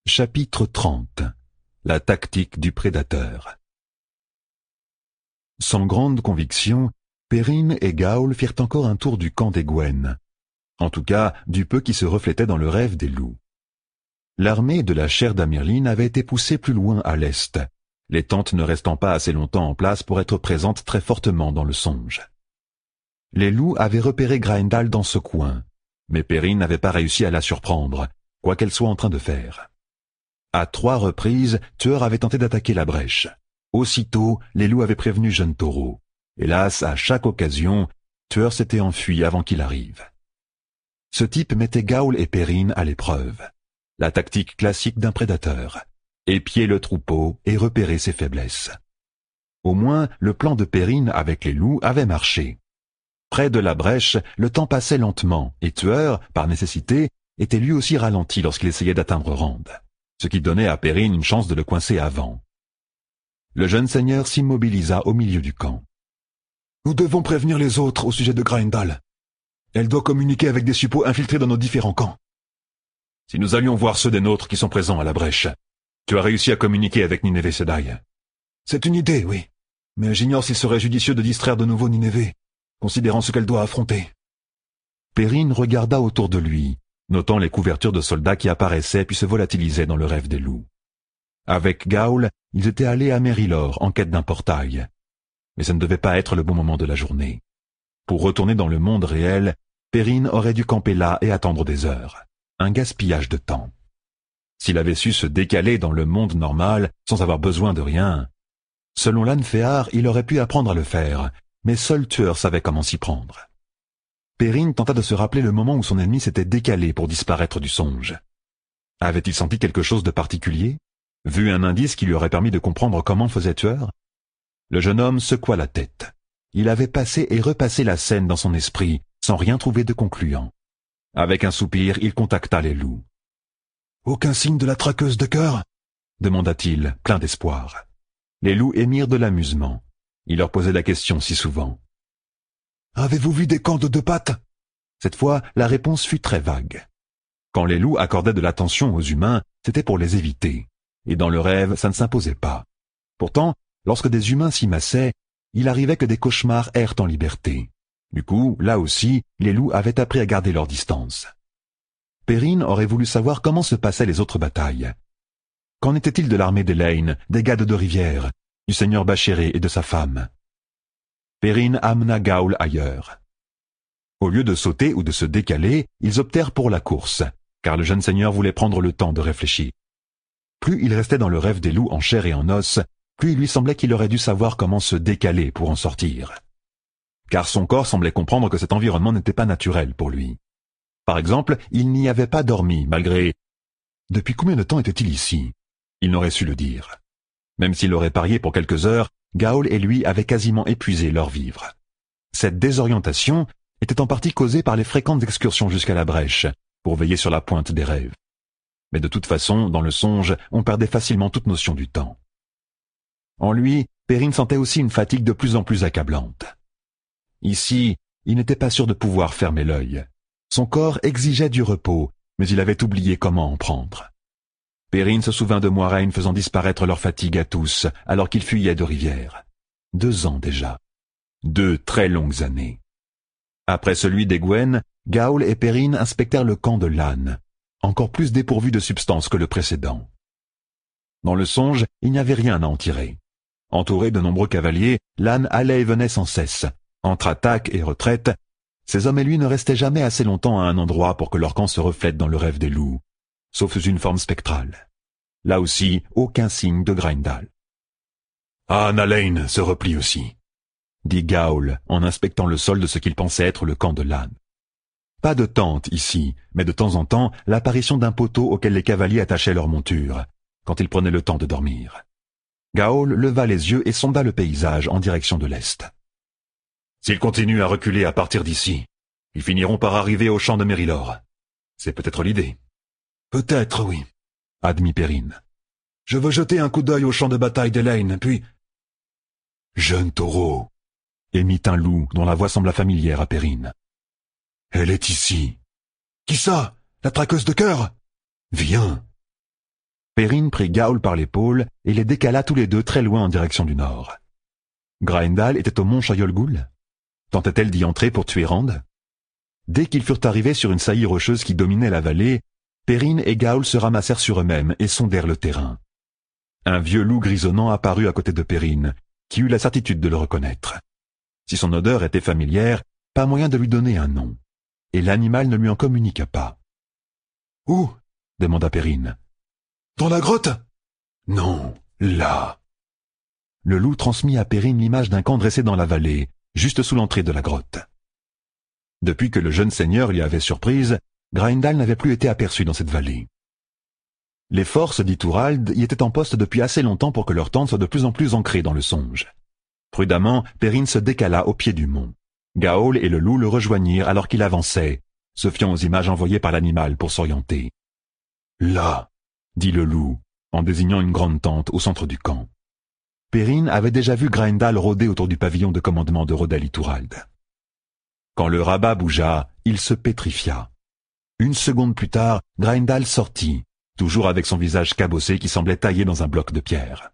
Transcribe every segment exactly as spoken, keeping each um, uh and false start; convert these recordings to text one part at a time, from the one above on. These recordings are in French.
Chapitre trente. La tactique du prédateur. Sans grande conviction, Perrine et Gaul firent encore un tour du camp des Gwen. En tout cas, du peu qui se reflétait dans le rêve des loups. L'armée de la chair d'Amirline avait été poussée plus loin à l'est, les tentes ne restant pas assez longtemps en place pour être présentes très fortement dans le songe. Les loups avaient repéré Graendal dans ce coin, mais Perrine n'avait pas réussi à la surprendre, quoi qu'elle soit en train de faire. À trois reprises, Tueur avait tenté d'attaquer la brèche. Aussitôt, les loups avaient prévenu Jeune Taureau. Hélas, à chaque occasion, Tueur s'était enfui avant qu'il arrive. Ce type mettait Gaul et Perrine à l'épreuve. La tactique classique d'un prédateur. Épier le troupeau et repérer ses faiblesses. Au moins, le plan de Perrine avec les loups avait marché. Près de la brèche, le temps passait lentement, et Tueur, par nécessité, était lui aussi ralenti lorsqu'il essayait d'atteindre Rand, ce qui donnait à Perrine une chance de le coincer avant. Le jeune seigneur s'immobilisa au milieu du camp. « Nous devons prévenir les autres au sujet de Graendal. Elle doit communiquer avec des suppôts infiltrés dans nos différents camps. Si nous allions voir ceux des nôtres qui sont présents à la brèche, tu as réussi à communiquer avec Nineveh Sedai. C'est une idée, oui, mais j'ignore s'il serait judicieux de distraire de nouveau Nineveh, considérant ce qu'elle doit affronter. » Perrine regarda autour de lui, notant les couvertures de soldats qui apparaissaient puis se volatilisaient dans le rêve des loups. Avec Gaul, ils étaient allés à Mérilor en quête d'un portail. Mais ça ne devait pas être le bon moment de la journée. Pour retourner dans le monde réel, Perrine aurait dû camper là et attendre des heures. Un gaspillage de temps. S'il avait su se décaler dans le monde normal sans avoir besoin de rien, selon Lanfear, il aurait pu apprendre à le faire, mais seul Tueur savait comment s'y prendre. Perrine tenta de se rappeler le moment où son ennemi s'était décalé pour disparaître du songe. Avait-il senti quelque chose de particulier? Vu un indice qui lui aurait permis de comprendre comment faisait Tueur? Le jeune homme secoua la tête. Il avait passé et repassé la scène dans son esprit, sans rien trouver de concluant. Avec un soupir, il contacta les loups. « Aucun signe de la traqueuse de cœur ?» demanda-t-il, plein d'espoir. Les loups émirent de l'amusement. Il leur posait la question si souvent. « Avez-vous vu des camps de deux pattes ?» Cette fois, la réponse fut très vague. Quand les loups accordaient de l'attention aux humains, c'était pour les éviter. Et dans le rêve, ça ne s'imposait pas. Pourtant, lorsque des humains s'y massaient, il arrivait que des cauchemars errent en liberté. Du coup, là aussi, les loups avaient appris à garder leur distance. Perrine aurait voulu savoir comment se passaient les autres batailles. Qu'en était-il de l'armée d'Elaine, des Gades de Rivière, du seigneur Bachéré et de sa femme? Perrine amena Gaul ailleurs. Au lieu de sauter ou de se décaler, ils optèrent pour la course, car le jeune seigneur voulait prendre le temps de réfléchir. Plus il restait dans le rêve des loups en chair et en os, plus il lui semblait qu'il aurait dû savoir comment se décaler pour en sortir. Car son corps semblait comprendre que cet environnement n'était pas naturel pour lui. Par exemple, il n'y avait pas dormi, malgré... Depuis combien de temps était-il ici? Il n'aurait su le dire. Même s'il aurait parié pour quelques heures, Gaul et lui avaient quasiment épuisé leur vivre. Cette désorientation était en partie causée par les fréquentes excursions jusqu'à la brèche, pour veiller sur la pointe des rêves. Mais de toute façon, dans le songe, on perdait facilement toute notion du temps. En lui, Perrine sentait aussi une fatigue de plus en plus accablante. Ici, il n'était pas sûr de pouvoir fermer l'œil. Son corps exigeait du repos, mais il avait oublié comment en prendre. Perrine se souvint de Moiraine faisant disparaître leur fatigue à tous, alors qu'ils fuyaient de Rivière. Deux ans déjà. Deux très longues années. Après celui des Gwen, Gaul et Perrine inspectèrent le camp de Lann, encore plus dépourvu de substance que le précédent. Dans le songe, il n'y avait rien à en tirer. Entouré de nombreux cavaliers, Lann allait et venait sans cesse. Entre attaque et retraite, ces hommes et lui ne restaient jamais assez longtemps à un endroit pour que leur camp se reflète dans le rêve des loups, sauf sous une forme spectrale. Là aussi, aucun signe de Graendal. « Ah, Nalain se replie aussi », dit Gaul en inspectant le sol de ce qu'il pensait être le camp de Lann. Pas de tente ici, mais de temps en temps, l'apparition d'un poteau auquel les cavaliers attachaient leur monture, quand ils prenaient le temps de dormir. Gaul leva les yeux et sonda le paysage en direction de l'est. S'ils continuent à reculer à partir d'ici, ils finiront par arriver au champ de Mérilor. C'est peut-être l'idée. Peut-être, oui, admit Perrine. Je veux jeter un coup d'œil au champ de bataille d'Elaine, puis... Jeune Taureau, émit un loup dont la voix sembla familière à Perrine. Elle est ici. Qui ça? La traqueuse de cœur? Viens. Perrine prit Gaul par l'épaule et les décala tous les deux très loin en direction du nord. Graendal était au mont Chayolgul. Tentait-elle d'y entrer pour tuer Rand? Dès qu'ils furent arrivés sur une saillie rocheuse qui dominait la vallée, Perrine et Gaul se ramassèrent sur eux-mêmes et sondèrent le terrain. Un vieux loup grisonnant apparut à côté de Perrine, qui eut la certitude de le reconnaître. Si son odeur était familière, pas moyen de lui donner un nom, et l'animal ne lui en communiqua pas. « Où » demanda Perrine. « Dans la grotte ?»« Non, là. » Le loup transmit à Perrine l'image d'un camp dressé dans la vallée, juste sous l'entrée de la grotte. Depuis que le jeune seigneur l'y avait surprise, Graendal n'avait plus été aperçu dans cette vallée. Les forces d'Iturald y étaient en poste depuis assez longtemps pour que leur tente soit de plus en plus ancrée dans le songe. Prudemment, Perrine se décala au pied du mont. Gaol et le loup le rejoignirent alors qu'il avançait, se fiant aux images envoyées par l'animal pour s'orienter. « Là !» dit le loup, en désignant une grande tente au centre du camp. Perrine avait déjà vu Graendal rôder autour du pavillon de commandement de Rodel Iturald. Quand le rabat bougea, il se pétrifia. Une seconde plus tard, Graendal sortit, toujours avec son visage cabossé qui semblait taillé dans un bloc de pierre.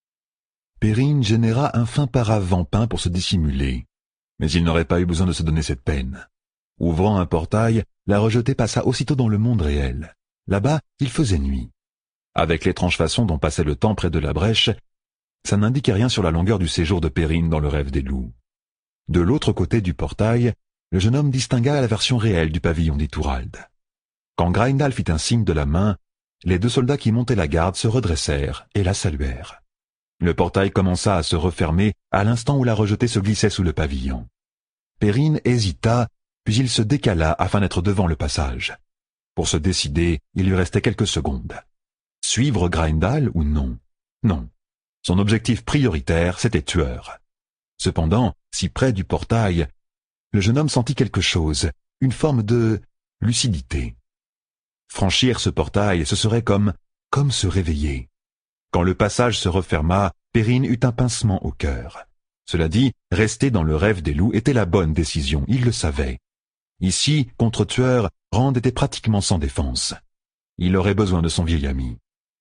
Perrine généra un fin paravent peint pour se dissimuler, mais il n'aurait pas eu besoin de se donner cette peine. Ouvrant un portail, la rejetée passa aussitôt dans le monde réel. Là-bas, il faisait nuit. Avec l'étrange façon dont passait le temps près de la brèche, ça n'indiquait rien sur la longueur du séjour de Perrine dans le rêve des loups. De l'autre côté du portail, le jeune homme distingua la version réelle du pavillon d'Iturald. Quand Graendal fit un signe de la main, les deux soldats qui montaient la garde se redressèrent et la saluèrent. Le portail commença à se refermer à l'instant où la rejetée se glissait sous le pavillon. Perrine hésita, puis il se décala afin d'être devant le passage. Pour se décider, il lui restait quelques secondes. Suivre Graendal ou non? Non. Son objectif prioritaire, c'était tueur. Cependant, si près du portail, le jeune homme sentit quelque chose, une forme de lucidité. Franchir ce portail, ce serait comme, comme se réveiller. Quand le passage se referma, Perrine eut un pincement au cœur. Cela dit, rester dans le rêve des loups était la bonne décision, il le savait. Ici, contre tueur, Rand était pratiquement sans défense. Il aurait besoin de son vieil ami.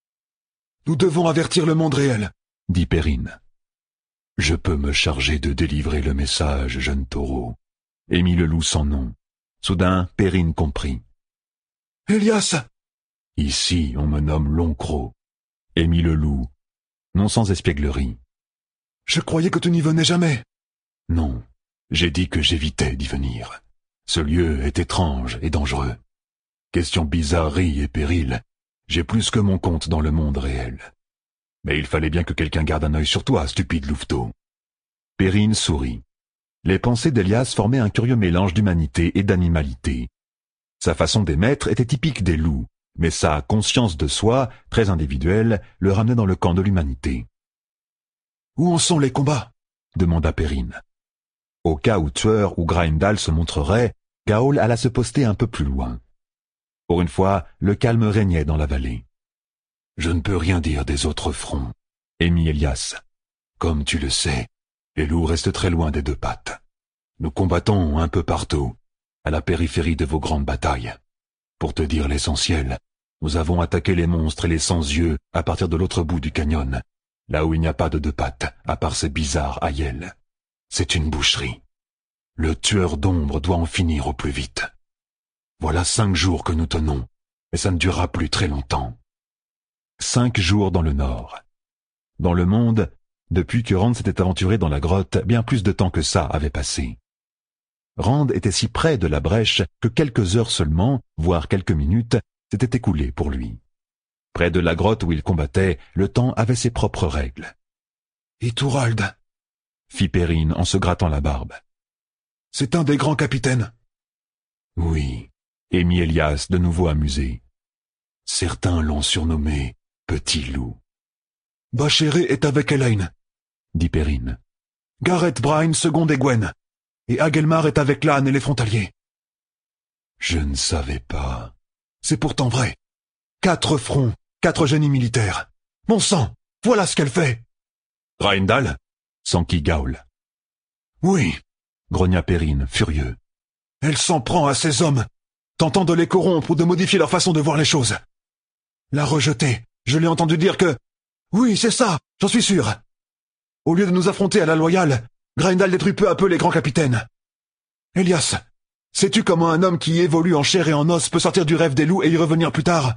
« Nous devons avertir le monde réel, » dit Perrine. « Je peux me charger de délivrer le message, jeune taureau. » Émit le loup sans nom. Soudain, Perrine comprit. « Elias !»« Ici, on me nomme Loncro. » Émit le loup, non sans espièglerie. « Je croyais que tu n'y venais jamais. »« Non, j'ai dit que j'évitais d'y venir. Ce lieu est étrange et dangereux. Question bizarrerie et péril, j'ai plus que mon compte dans le monde réel. Mais il fallait bien que quelqu'un garde un œil sur toi, stupide louveteau. » Perrine sourit. Les pensées d'Elias formaient un curieux mélange d'humanité et d'animalité. Sa façon d'émettre était typique des loups, mais sa conscience de soi, très individuelle, le ramenait dans le camp de l'humanité. « Où en sont les combats ?» demanda Perrine. Au cas où Tueur ou Graendal se montrerait, Gaol alla se poster un peu plus loin. Pour une fois, le calme régnait dans la vallée. « Je ne peux rien dire des autres fronts, » émit Elias. « Comme tu le sais, les loups restent très loin des deux pattes. Nous combattons un peu partout, à la périphérie de vos grandes batailles. Pour te dire l'essentiel, nous avons attaqué les monstres et les sans-yeux à partir de l'autre bout du canyon, là où il n'y a pas de deux pattes, à part ces bizarres aïels. C'est une boucherie. Le tueur d'ombre doit en finir au plus vite. Voilà cinq jours que nous tenons, et ça ne durera plus très longtemps. » Cinq jours dans le nord. Dans le monde, depuis que Rand s'était aventuré dans la grotte, bien plus de temps que ça avait passé. Rand était si près de la brèche que quelques heures seulement, voire quelques minutes, s'étaient écoulées pour lui. Près de la grotte où il combattait, le temps avait ses propres règles. « Iturald » fit Perrine en se grattant la barbe. « C'est un des grands capitaines. »« Oui, » émit Elias, de nouveau amusé. « Certains l'ont surnommé Petit Loup. »« Bachéré est avec Elaine, » dit Perrine. « Gareth Brine seconde Egwene, et Agelmar est avec l'âne et les frontaliers. »« Je ne savais pas. »« C'est pourtant vrai. Quatre fronts, quatre génies militaires. Mon sang, voilà ce qu'elle fait. »« Graendal » s'enquit Gaol. « Oui, » grogna Perrine, furieux. « Elle s'en prend à ces hommes, tentant de les corrompre ou de modifier leur façon de voir les choses. La rejetée, Je l'ai entendu dire que... Oui, c'est ça, j'en suis sûr. Au lieu de nous affronter à la loyale, Grendel détruit peu à peu les grands capitaines. Elias, sais-tu comment un homme qui évolue en chair et en os peut sortir du rêve des loups et y revenir plus tard?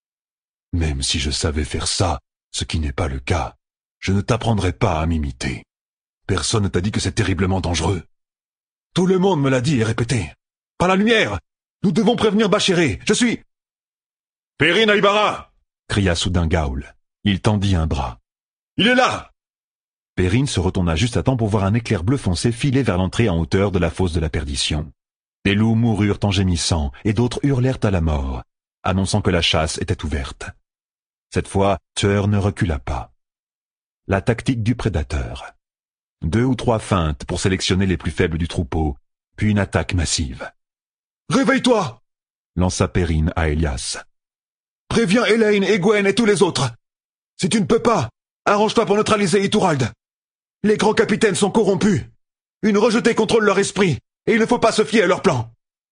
Même si je savais faire ça, ce qui n'est pas le cas, je ne t'apprendrai pas à m'imiter. Personne ne t'a dit que c'est terriblement dangereux. Tout le monde me l'a dit et répété. Par la lumière! Nous devons prévenir Bachéré, je suis... Perrine Aïbara! Cria soudain Gaoul. Il tendit un bras. Il est là! Perrine se retourna juste à temps pour voir un éclair bleu foncé filer vers l'entrée en hauteur de la fosse de la perdition. Des loups moururent en gémissant et d'autres hurlèrent à la mort, annonçant que la chasse était ouverte. Cette fois, Tueur ne recula pas. La tactique du prédateur. Deux ou trois feintes pour sélectionner les plus faibles du troupeau, puis une attaque massive. « Réveille-toi » lança Perrine à Elias. « Préviens Elaine et Gwen et tous les autres. Si tu ne peux pas, arrange-toi pour neutraliser Ituralde. Les grands capitaines sont corrompus. Une rejetée contrôle leur esprit, et il ne faut pas se fier à leurs plans. »«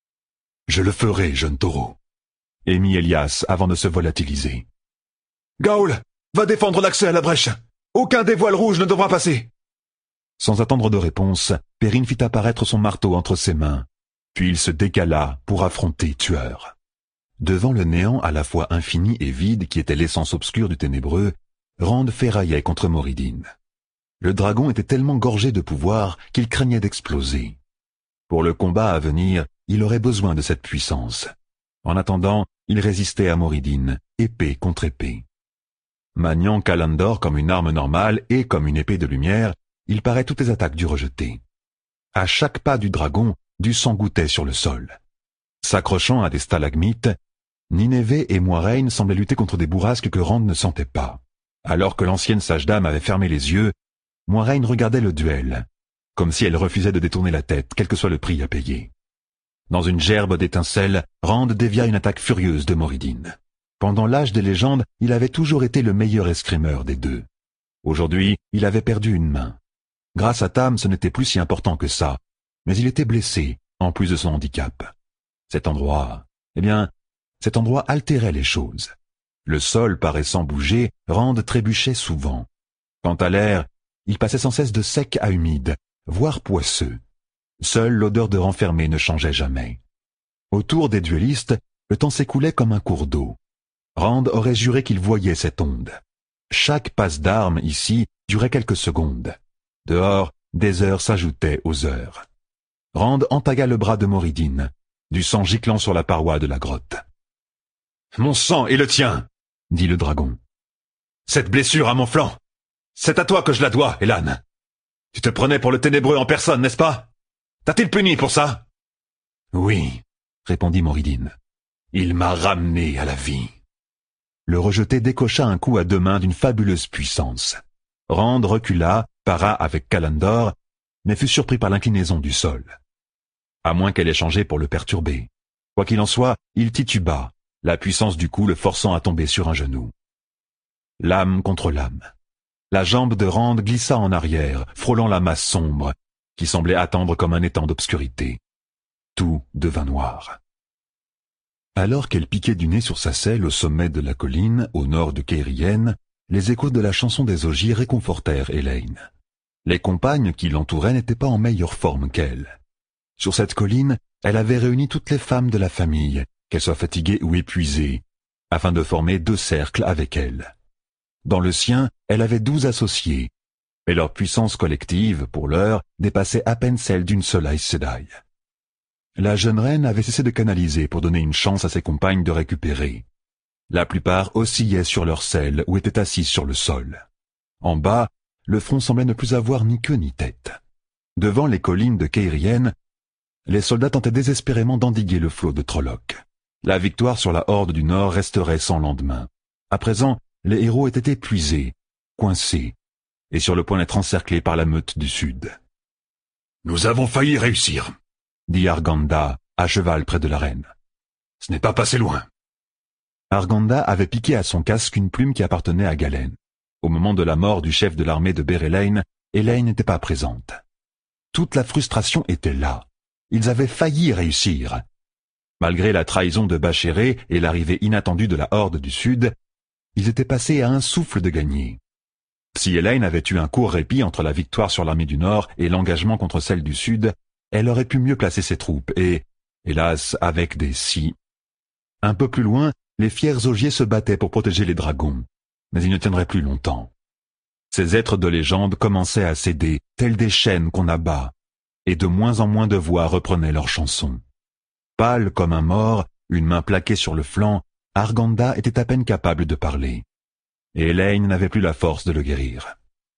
Je le ferai, jeune taureau. » émit Elias avant de se volatiliser. « Gaoul, va défendre l'accès à la brèche. Aucun des voiles rouges ne devra passer. » Sans attendre de réponse, Perrine fit apparaître son marteau entre ses mains, puis il se décala pour affronter Tueur. Devant le néant à la fois infini et vide qui était l'essence obscure du ténébreux, Rand ferraillait contre Moridin. Le dragon était tellement gorgé de pouvoir qu'il craignait d'exploser. Pour le combat à venir, il aurait besoin de cette puissance. En attendant, il résistait à Moridin, épée contre épée. Maniant Kalandor comme une arme normale et comme une épée de lumière, il parait toutes les attaques du rejeté. À chaque pas du dragon, du sang gouttait sur le sol. S'accrochant à des stalagmites, Nineveh et Moiraine semblaient lutter contre des bourrasques que Rand ne sentait pas. Alors que l'ancienne sage-dame avait fermé les yeux, Moiraine regardait le duel, comme si elle refusait de détourner la tête, quel que soit le prix à payer. Dans une gerbe d'étincelles, Rand dévia une attaque furieuse de Moridin. Pendant l'âge des légendes, il avait toujours été le meilleur escrimeur des deux. Aujourd'hui, il avait perdu une main. Grâce à Tam, ce n'était plus si important que ça, mais il était blessé, en plus de son handicap. Cet endroit, eh bien, cet endroit altérait les choses. Le sol paraissant bouger, Rand trébuchait souvent. Quant à l'air, il passait sans cesse de sec à humide, voire poisseux. Seule l'odeur de renfermé ne changeait jamais. Autour des duellistes, le temps s'écoulait comme un cours d'eau. Rand aurait juré qu'il voyait cette onde. Chaque passe d'armes ici durait quelques secondes. Dehors, des heures s'ajoutaient aux heures. Rand entagua le bras de Moridin, du sang giclant sur la paroi de la grotte. « Mon sang est le tien !» dit le dragon. « Cette blessure à mon flanc, c'est à toi que je la dois, Elan. Tu te prenais pour le ténébreux en personne, n'est-ce pas? T'a-t-il puni pour ça? »« Oui, » répondit Moridin. « Il m'a ramené à la vie. » Le rejeté décocha un coup à deux mains d'une fabuleuse puissance. Rand recula, para avec Kalandor, mais fut surpris par l'inclinaison du sol. À moins qu'elle ait changé pour le perturber. Quoi qu'il en soit, il tituba, la puissance du coup le forçant à tomber sur un genou. Lame contre lame. La jambe de Rand glissa en arrière, frôlant la masse sombre, qui semblait attendre comme un étang d'obscurité. Tout devint noir. Alors qu'elle piquait du nez sur sa selle au sommet de la colline, au nord de Caerhyen, les échos de la chanson des Ogies réconfortèrent Elaine. Les compagnes qui l'entouraient n'étaient pas en meilleure forme qu'elle. Sur cette colline, elle avait réuni toutes les femmes de la famille, qu'elles soient fatiguées ou épuisées, afin de former deux cercles avec elle. Dans le sien, elle avait douze associés, mais leur puissance collective, pour l'heure, dépassait à peine celle d'une seule Aes Sedai. La jeune reine avait cessé de canaliser pour donner une chance à ses compagnes de récupérer. La plupart oscillaient sur leur selle ou étaient assises sur le sol. En bas, le front semblait ne plus avoir ni queue ni tête. Devant les collines de Caerhyen, les soldats tentaient désespérément d'endiguer le flot de Trollocs. La victoire sur la horde du Nord resterait sans lendemain. À présent, les héros étaient épuisés, coincés, et sur le point d'être encerclés par la meute du Sud. « Nous avons failli réussir », dit Arganda, à cheval près de la reine. « Ce n'est pas passé loin. » Arganda avait piqué à son casque une plume qui appartenait à Galen. Au moment de la mort du chef de l'armée de Bérélaine, Elaine n'était pas présente. Toute la frustration était là. Ils avaient failli réussir. Malgré la trahison de Bachéré et l'arrivée inattendue de la horde du Sud, ils étaient passés à un souffle de gagner. Si Elaine avait eu un court répit entre la victoire sur l'armée du Nord et l'engagement contre celle du Sud, elle aurait pu mieux placer ses troupes et, hélas, avec des si. Un peu plus loin, les fiers augiers se battaient pour protéger les dragons, mais ils ne tiendraient plus longtemps. Ces êtres de légende commençaient à céder, tels des chênes qu'on abat, et de moins en moins de voix reprenaient leurs chansons. Pâle comme un mort, une main plaquée sur le flanc, Arganda était à peine capable de parler. Et Elaine n'avait plus la force de le guérir.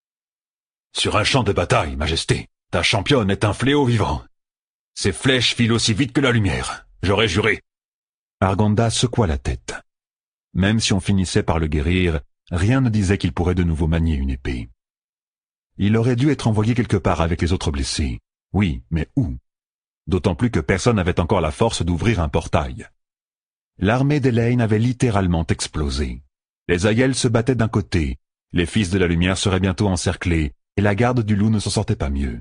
« Sur un champ de bataille, Majesté, ta championne est un fléau vivant. Ses flèches filent aussi vite que la lumière, j'aurais juré. » Arganda secoua la tête. Même si on finissait par le guérir, rien ne disait qu'il pourrait de nouveau manier une épée. Il aurait dû être envoyé quelque part avec les autres blessés. Oui, mais où? D'autant plus que personne n'avait encore la force d'ouvrir un portail. L'armée d'Elaine avait littéralement explosé. Les Aiel se battaient d'un côté, les fils de la lumière seraient bientôt encerclés, et la garde du loup ne s'en sortait pas mieux.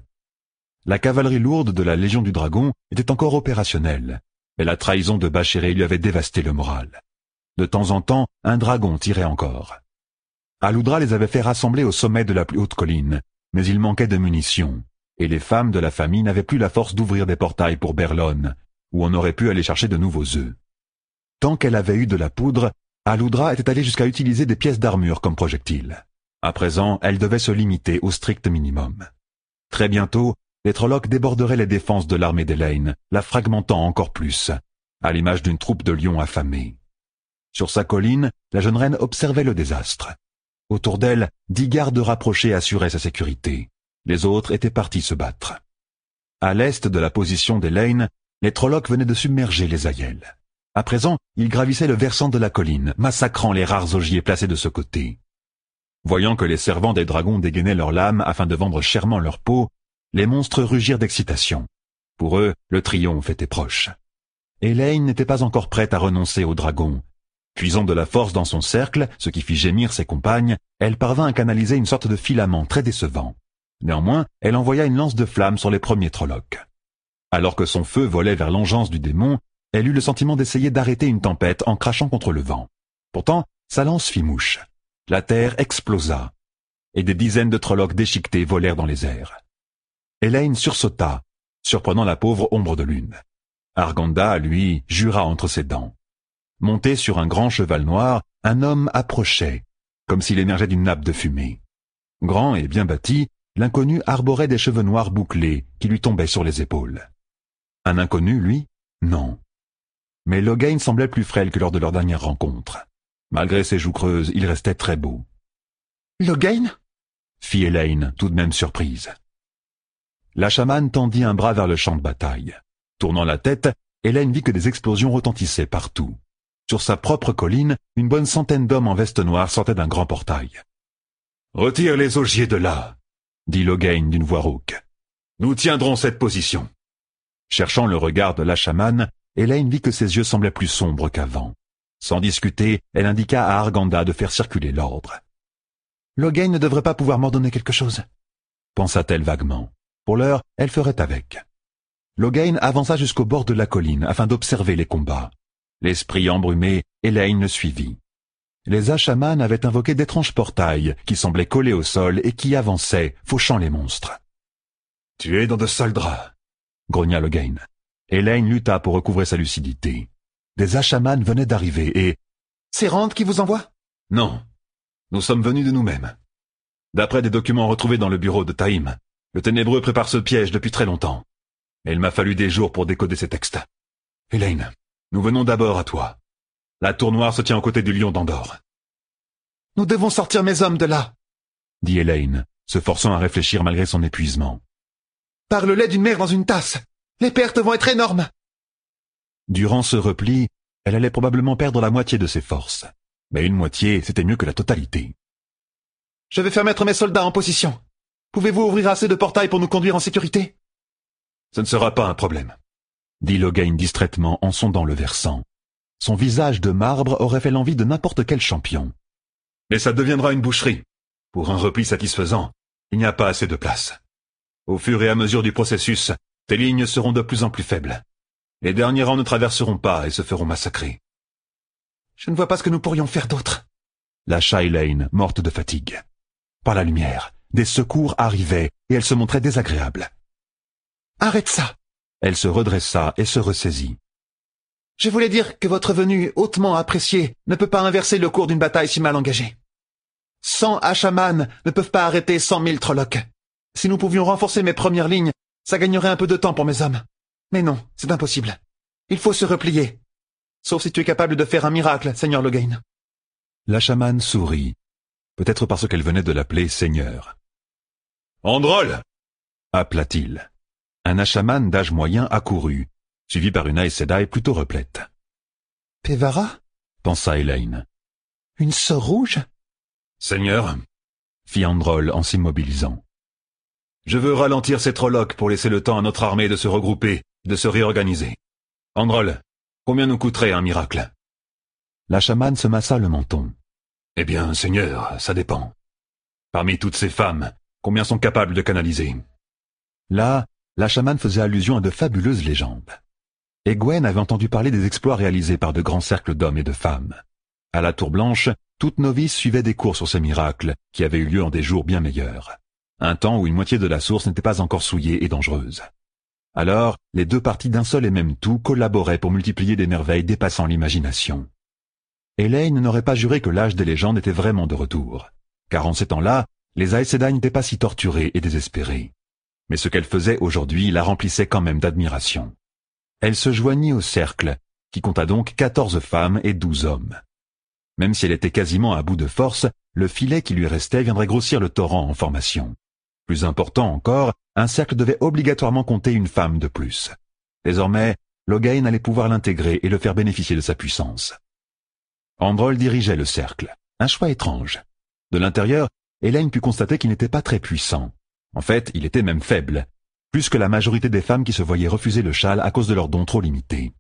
La cavalerie lourde de la Légion du Dragon était encore opérationnelle, et la trahison de Bachéré lui avait dévasté le moral. De temps en temps, un dragon tirait encore. Aloudra les avait fait rassembler au sommet de la plus haute colline, mais il manquait de munitions, et les femmes de la famille n'avaient plus la force d'ouvrir des portails pour Berlone, où on aurait pu aller chercher de nouveaux œufs. Tant qu'elle avait eu de la poudre, Aloudra était allée jusqu'à utiliser des pièces d'armure comme projectiles. À présent, elle devait se limiter au strict minimum. Très bientôt, les Trollocs déborderaient les défenses de l'armée d'Elaine, la fragmentant encore plus, à l'image d'une troupe de lions affamés. Sur sa colline, la jeune reine observait le désastre. Autour d'elle, dix gardes rapprochés assuraient sa sécurité. Les autres étaient partis se battre. À l'est de la position d'Elaine, les Trollocs venaient de submerger les Aiel. À présent, ils gravissaient le versant de la colline, massacrant les rares augiers placés de ce côté. Voyant que les servants des dragons dégainaient leurs lames afin de vendre chèrement leur peau, les monstres rugirent d'excitation. Pour eux, le triomphe était proche. Elaine n'était pas encore prête à renoncer aux dragons. Puisant de la force dans son cercle, ce qui fit gémir ses compagnes, elle parvint à canaliser une sorte de filament très décevant. Néanmoins, elle envoya une lance de flamme sur les premiers Trollocs. Alors que son feu volait vers l'engeance du démon, elle eut le sentiment d'essayer d'arrêter une tempête en crachant contre le vent. Pourtant, sa lance fit mouche. La terre explosa, et des dizaines de Trollocs déchiquetés volèrent dans les airs. Elaine sursauta, surprenant la pauvre ombre de lune. Arganda, lui, jura entre ses dents. Monté sur un grand cheval noir, un homme approchait, comme s'il émergeait d'une nappe de fumée. Grand et bien bâti, l'inconnu arborait des cheveux noirs bouclés qui lui tombaient sur les épaules. Un inconnu, lui? Non. Mais Logain semblait plus frêle que lors de leur dernière rencontre. Malgré ses joues creuses, il restait très beau. « Logain » fit Elaine, tout de même surprise. La chamane tendit un bras vers le champ de bataille. Tournant la tête, Elaine vit que des explosions retentissaient partout. Sur sa propre colline, une bonne centaine d'hommes en veste noire sortaient d'un grand portail. « Retire les augiers de là !» dit Logain d'une voix rauque. « Nous tiendrons cette position. » Cherchant le regard de la chamane, Elaine vit que ses yeux semblaient plus sombres qu'avant. Sans discuter, elle indiqua à Arganda de faire circuler l'ordre. « Logain ne devrait pas pouvoir m'ordonner quelque chose, » pensa-t-elle vaguement. Pour l'heure, elle ferait avec. Logain avança jusqu'au bord de la colline afin d'observer les combats. L'esprit embrumé, Elaine le suivit. Les Ashamanes avaient invoqué d'étranges portails qui semblaient collés au sol et qui avançaient, fauchant les monstres. « Tu es dans de sales draps !» grogna Logain. Elaine lutta pour recouvrer sa lucidité. Des Ashamanes venaient d'arriver et... « C'est Rand qui vous envoie ?»« Non. Nous sommes venus de nous-mêmes. D'après des documents retrouvés dans le bureau de Taïm, le Ténébreux prépare ce piège depuis très longtemps. Et il m'a fallu des jours pour décoder ces textes. Elaine, nous venons d'abord à toi. La tour noire se tient aux côtés du lion d'Andorre. »« Nous devons sortir mes hommes de là !» dit Elaine, se forçant à réfléchir malgré son épuisement. « Par le lait d'une mère dans une tasse, les pertes vont être énormes !» Durant ce repli, elle allait probablement perdre la moitié de ses forces. Mais une moitié, c'était mieux que la totalité. « Je vais faire mettre mes soldats en position. Pouvez-vous ouvrir assez de portails pour nous conduire en sécurité ?»« Ce ne sera pas un problème, » dit Logain distraitement en sondant le versant. Son visage de marbre aurait fait l'envie de n'importe quel champion. « Mais ça deviendra une boucherie. Pour un repli satisfaisant, il n'y a pas assez de place. Au fur et à mesure du processus, tes lignes seront de plus en plus faibles. Les derniers rangs ne traverseront pas et se feront massacrer. »« Je ne vois pas ce que nous pourrions faire d'autre. » lâcha Elaine, morte de fatigue. Par la lumière, des secours arrivaient et elle se montrait désagréable. « Arrête ça !» Elle se redressa et se ressaisit. « Je voulais dire que votre venue, hautement appréciée, ne peut pas inverser le cours d'une bataille si mal engagée. Cent Ashaman ne peuvent pas arrêter cent mille Trollocs. Si nous pouvions renforcer mes premières lignes, ça gagnerait un peu de temps pour mes hommes. Mais non, c'est impossible. Il faut se replier. Sauf si tu es capable de faire un miracle, Seigneur Logain. » La chamane sourit, peut-être parce qu'elle venait de l'appeler Seigneur. « Androl !» appela-t-il. Un Ashaman d'âge moyen accourut, suivi par une Aes Sedai plutôt replète. « Pevara ?» pensa Elaine. « Une sœur rouge ?»« Seigneur !» fit Androl en s'immobilisant. « Je veux ralentir ces Trollocs pour laisser le temps à notre armée de se regrouper, de se réorganiser. Androl, combien nous coûterait un miracle ?» La chamane se massa le menton. « Eh bien, Seigneur, ça dépend. Parmi toutes ces femmes, combien sont capables de canaliser ?» Là, la chamane faisait allusion à de fabuleuses légendes. Egwene avait entendu parler des exploits réalisés par de grands cercles d'hommes et de femmes. À la Tour Blanche, toute novice suivait des cours sur ces miracles, qui avaient eu lieu en des jours bien meilleurs. Un temps où une moitié de la source n'était pas encore souillée et dangereuse. Alors, les deux parties d'un seul et même tout collaboraient pour multiplier des merveilles dépassant l'imagination. Elaine n'aurait pas juré que l'âge des légendes était vraiment de retour, car en ces temps-là, les Aes Sedai n'étaient pas si torturés et désespérés. Mais ce qu'elle faisait aujourd'hui la remplissait quand même d'admiration. Elle se joignit au cercle, qui compta donc quatorze femmes et douze hommes. Même si elle était quasiment à bout de force, le filet qui lui restait viendrait grossir le torrent en formation. Plus important encore, un cercle devait obligatoirement compter une femme de plus. Désormais, Logain allait pouvoir l'intégrer et le faire bénéficier de sa puissance. Androl dirigeait le cercle, un choix étrange. De l'intérieur, Elaine put constater qu'il n'était pas très puissant. En fait, il était même faible, plus que la majorité des femmes qui se voyaient refuser le châle à cause de leurs dons trop limités.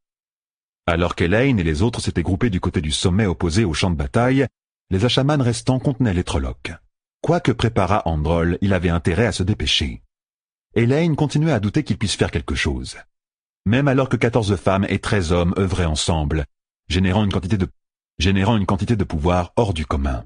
Alors qu'Elaine et les autres s'étaient groupés du côté du sommet opposé au champ de bataille, les Ashaman restants contenaient les Trollocs. Quoi que préparât Androl, il avait intérêt à se dépêcher. Elaine continuait à douter qu'il puisse faire quelque chose. Même alors que quatorze femmes et treize hommes œuvraient ensemble, générant une quantité de, générant une quantité de pouvoir hors du commun.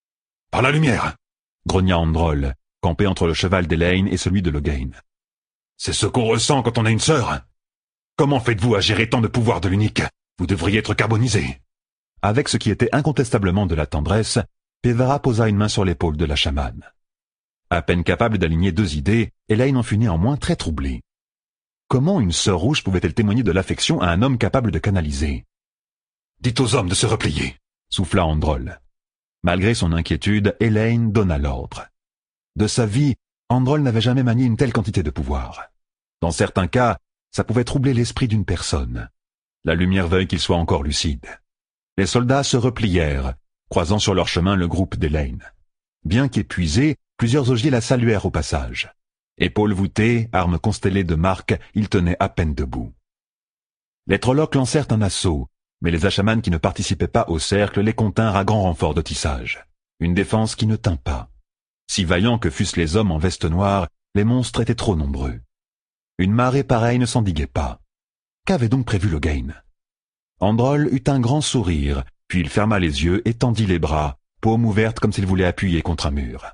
« Par la lumière !» grogna Androl, campé entre le cheval d'Elaine et celui de Logain. « C'est ce qu'on ressent quand on a une sœur. Comment faites-vous à gérer tant de pouvoir de l'unique? Vous devriez être carbonisé. » Avec ce qui était incontestablement de la tendresse, Pevara posa une main sur l'épaule de la chamane. À peine capable d'aligner deux idées, Elaine en fut néanmoins très troublée. Comment une sœur rouge pouvait-elle témoigner de l'affection à un homme capable de canaliser? « Dites aux hommes de se replier !» souffla Androl. Malgré son inquiétude, Elaine donna l'ordre. De sa vie, Androl n'avait jamais manié une telle quantité de pouvoir. Dans certains cas, ça pouvait troubler l'esprit d'une personne. La lumière veuille qu'il soit encore lucide. Les soldats se replièrent, croisant sur leur chemin le groupe d'Elaine. Bien qu'épuisés, plusieurs ogiers la saluèrent au passage. Épaules voûtées, armes constellées de marques, ils tenaient à peine debout. Les Trollocs lancèrent un assaut, mais les Ashaman qui ne participaient pas au cercle les continrent à grand renfort de tissage. Une défense qui ne tint pas. Si vaillants que fussent les hommes en veste noire, les monstres étaient trop nombreux. Une marée pareille ne s'endiguait pas. Qu'avait donc prévu Logain? Androl eut un grand sourire, puis il ferma les yeux et tendit les bras, paume ouverte comme s'il voulait appuyer contre un mur.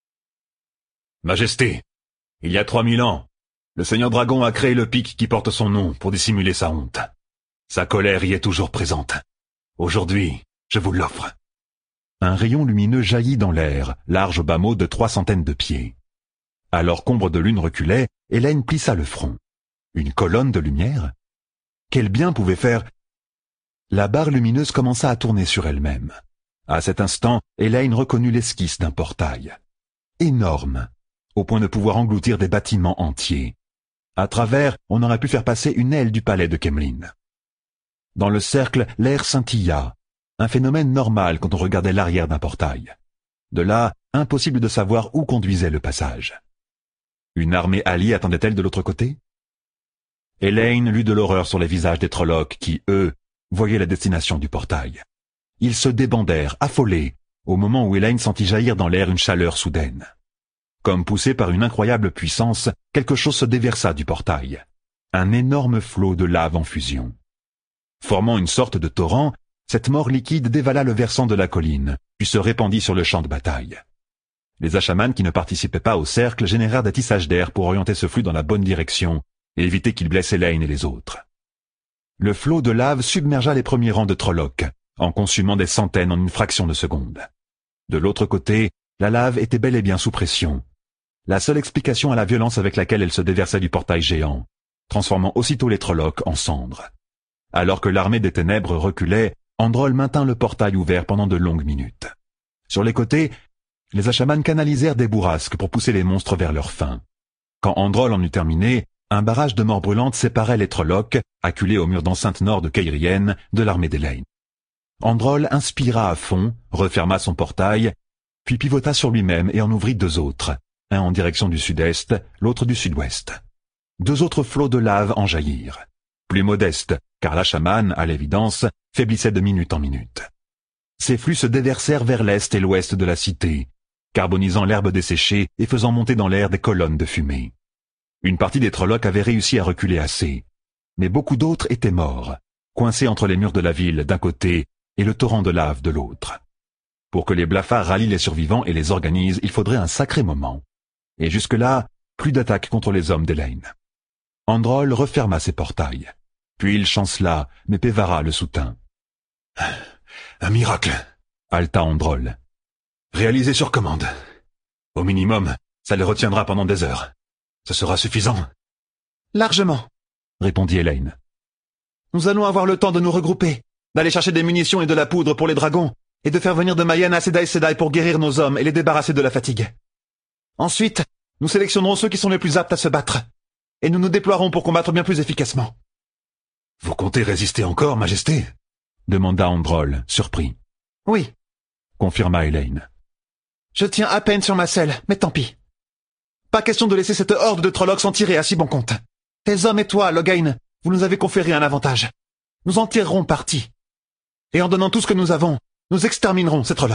« Majesté, il y a trois mille ans, le Seigneur Dragon a créé le pic qui porte son nom pour dissimuler sa honte. Sa colère y est toujours présente. Aujourd'hui, je vous l'offre. » Un rayon lumineux jaillit dans l'air, large au bas mot de trois centaines de pieds. Alors qu'ombre de lune reculait, Elaine plissa le front. Une colonne de lumière? Quel bien pouvait faire... La barre lumineuse commença à tourner sur elle-même. À cet instant, Elaine reconnut l'esquisse d'un portail. Énorme, au point de pouvoir engloutir des bâtiments entiers. À travers, on aurait pu faire passer une aile du palais de Kemlin. Dans le cercle, l'air scintilla, un phénomène normal quand on regardait l'arrière d'un portail. De là, impossible de savoir où conduisait le passage. Une armée alliée attendait-elle de l'autre côté? Elaine lut de l'horreur sur les visages des Trollocs qui, eux, voyaient la destination du portail. Ils se débandèrent, affolés, au moment où Elaine sentit jaillir dans l'air une chaleur soudaine. Comme poussé par une incroyable puissance, quelque chose se déversa du portail. Un énorme flot de lave en fusion. Formant une sorte de torrent, Cette mort liquide dévala le versant de la colline, puis se répandit sur le champ de bataille. Les Asha'man qui ne participaient pas au cercle générèrent des tissages d'air pour orienter ce flux dans la bonne direction et éviter qu'il blesse Elaine et les autres. Le flot de lave submergea les premiers rangs de Trollocs, en consumant des centaines en une fraction de seconde. De l'autre côté, la lave était bel et bien sous pression. La seule explication à la violence avec laquelle elle se déversait du portail géant, transformant aussitôt les Trollocs en cendres. Alors que l'armée des ténèbres reculait, Androl maintint le portail ouvert pendant de longues minutes. Sur les côtés, les Asha'man canalisèrent des bourrasques pour pousser les monstres vers leur fin. Quand Androl en eut terminé, un barrage de morts brûlantes séparait les Trollocs, acculés au mur d'enceinte nord de Cairhien, de l'armée d'Elaine. Androl inspira à fond, referma son portail, puis pivota sur lui-même et en ouvrit deux autres, un en direction du sud-est, l'autre du sud-ouest. Deux autres flots de lave en jaillirent. Plus modestes, car l'Asha'man, à l'évidence, faiblissait de minute en minute. Ces flux se déversèrent vers l'est et l'ouest de la cité, carbonisant l'herbe desséchée et faisant monter dans l'air des colonnes de fumée. Une partie des Trollocs avait réussi à reculer assez, mais beaucoup d'autres étaient morts, coincés entre les murs de la ville d'un côté et le torrent de lave de l'autre. Pour que les blafards rallient les survivants et les organisent, il faudrait un sacré moment. Et jusque-là, plus d'attaques contre les hommes d'Elaine. Androl referma ses portails. Puis il chancela, mais Pévara le soutint. « Un miracle !» haleta Androl. « Réalisé sur commande. Au minimum, ça les retiendra pendant des heures. Ce sera suffisant ?»« Largement, » répondit Elaine. « Nous allons avoir le temps de nous regrouper, d'aller chercher des munitions et de la poudre pour les dragons, et de faire venir de Mayenne à Sedai Sedai pour guérir nos hommes et les débarrasser de la fatigue. Ensuite, nous sélectionnerons ceux qui sont les plus aptes à se battre, et nous nous déploierons pour combattre bien plus efficacement. »« Vous comptez résister encore, Majesté ?» demanda Androl, surpris. « Oui, » confirma Elaine. « Je tiens à peine sur ma selle, mais tant pis. Pas question de laisser cette horde de Trollocs s'en tirer à si bon compte. Tes hommes et toi, Logain, vous nous avez conféré un avantage. Nous en tirerons parti. Et en donnant tout ce que nous avons, nous exterminerons ces Trollocs. »